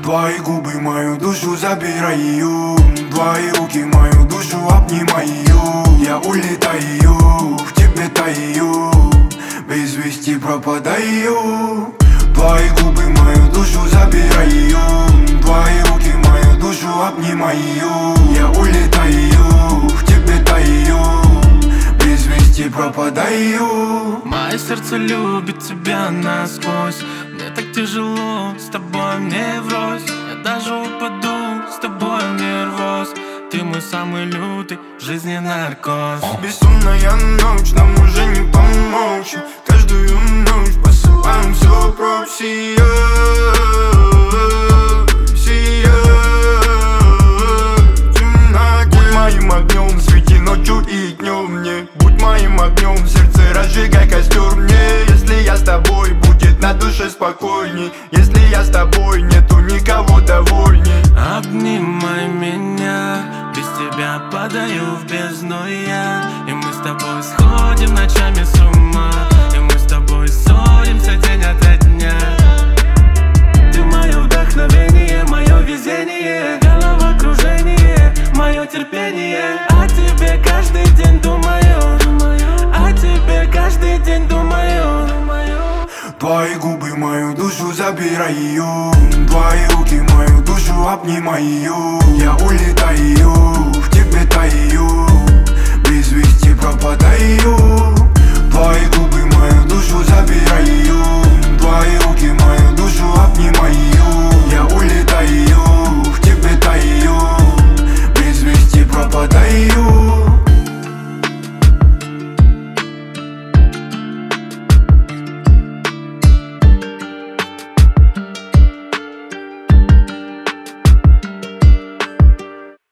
Твои губы мою душу забираю, твои руки мою душу обнимаю. Я улетаю, в тебе таю, без вести пропадаю. Твои губы мою душу забираю, твои руки мою душу обнимаю. Я улетаю, в тебе таю, без вести пропадаю. Мое сердце любит тебя насквозь. Мне так тяжело, с тобой мне врозь. Я даже упаду, с тобой в нервоз. Ты мой самый лютый в жизни наркоз. Бессонная ночь, нам уже не помочь. Каждую ночь посылаем все прочь. Сияй, сияй в темноте. Будь моим огнем, свети ночью и днем мне. Будь моим огнем, в сердце разжигай костер мне. Если я с тобой, будет на душе спокойней. Если я с тобой, нету никого довольней. Обнимай меня, без тебя падаю в бездну я. И мы с тобой сходим ночами с ума. И мы с тобой ссоримся день ото дня. Ты мое вдохновение, мое везение, головокружение, мое терпение. О тебе каждый день думаю, о тебе каждый день думаю. Твои губы мою душу забираю, твои руки мою душу обнимаю. Я улетаю, в тебе таю, без вести пропадаю. Твои губы мою душу забираю, твои руки мою душу обнимаю. Я улетаю,